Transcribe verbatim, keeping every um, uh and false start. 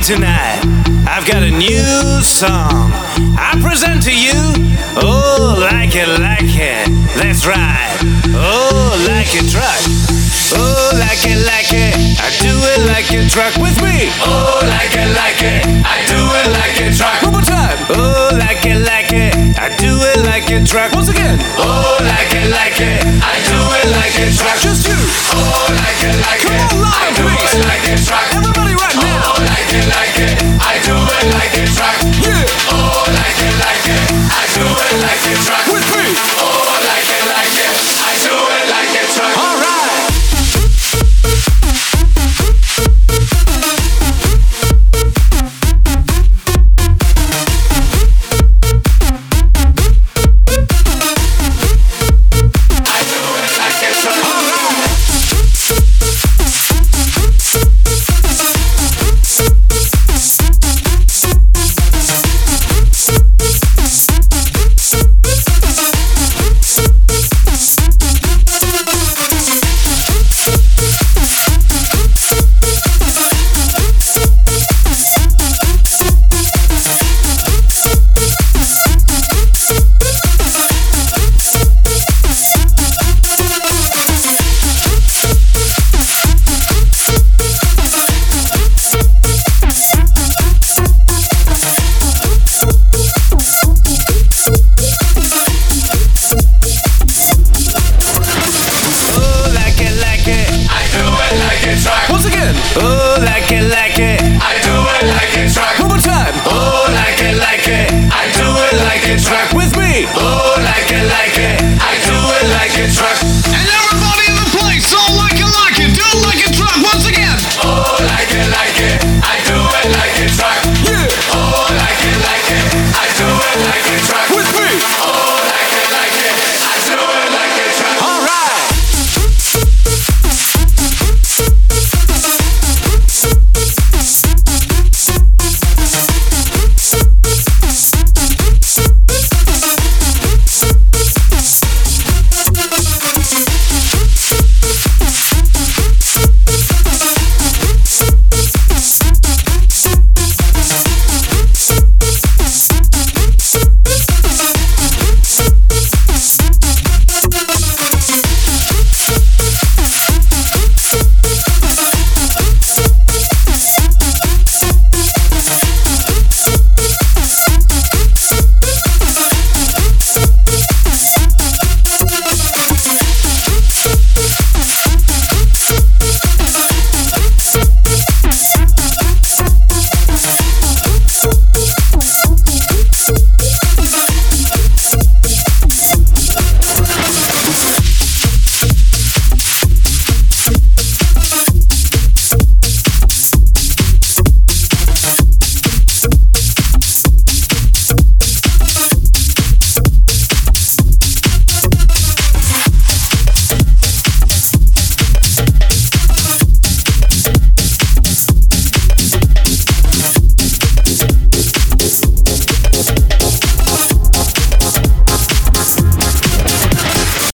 tonight. I've got a new song I present to you. Oh, like it, like it, that's right. Oh, like a truck. Oh, like it, like it, I do it like a truck with me. Oh, like it, like it, I do it like a truck. One more time. Oh, like it, like it, I do it like a truck. Once again. Oh, like it, like it, I do it like a truck. Just you. Oh, like it, like Come it, on, loud, I do please. it like a truck. Everybody right now. Oh, like it, like it, I do it like a truck. Yeah. Oh, like it, like it, I do it like a truck. With me. Oh, like it, like it, I do it like a truck. All right. Once again. Oh, like it, like it, I do it like a truck. one more time. Oh, like it, like it, I do it like a truck. With me. Oh, like it, like it,